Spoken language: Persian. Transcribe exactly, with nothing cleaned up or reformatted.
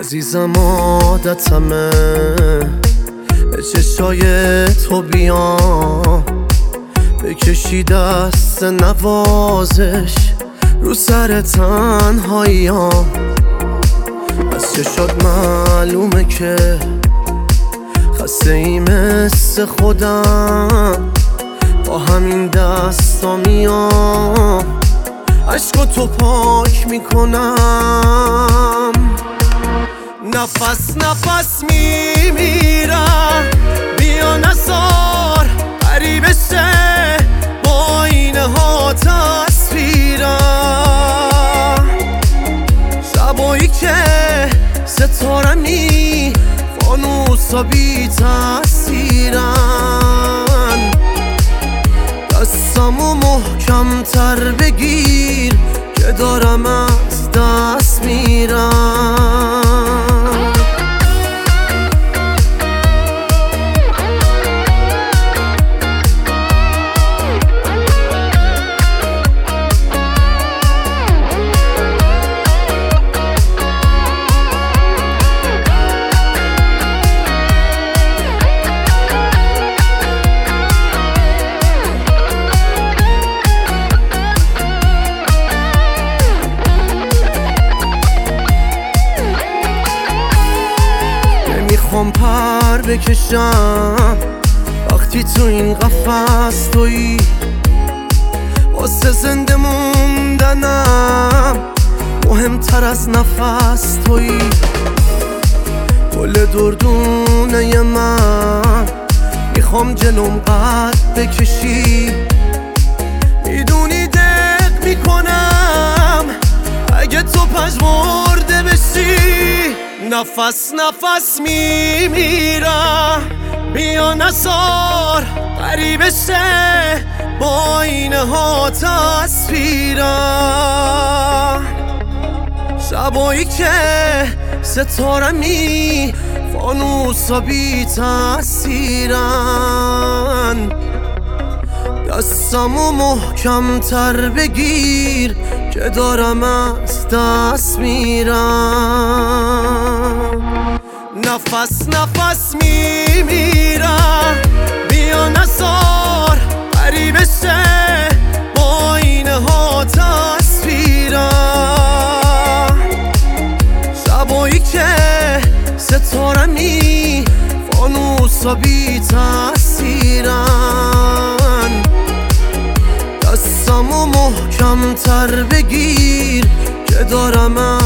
عزیزم عادتمه به چشای تو بیام، بکشی دست نوازش رو سر تنهاییام. از چشات معلومه که خسته ای مثل خودم، با همین دستا میام عشق تو پاک میکنم. نفس نفس میمیرم، بیا نزار قریب شه، با اینه ها تصویرم. شبایی که ستارمی فانوسا بی تاثیرن، دستمو محکم تر بگیر که دارم از دست میرم. میخوام پر بکشم وقتی تو این قفس تویی، واسه زنده موندنم مهمتر از نفس تویی. گل دردونه من میخوام جلوم قد بکشی، میدونی دق میکنم اگه تو پژمرده بشی. نفس نفس میمیرم، بیا نزار قریب شه، با اینه ها تصویرم. شبایی که ستارمی فانوسا بی تاثیرن، دستمو محکم تر بگیر که دارم از دست میرم. نفس نفس میمیرم، بیا نزار قریب شه، با اینه ها تصویرم. شبایی که ستارمی فانوسا بی تاثیرن، دستمو محکم تر بگیر که دارم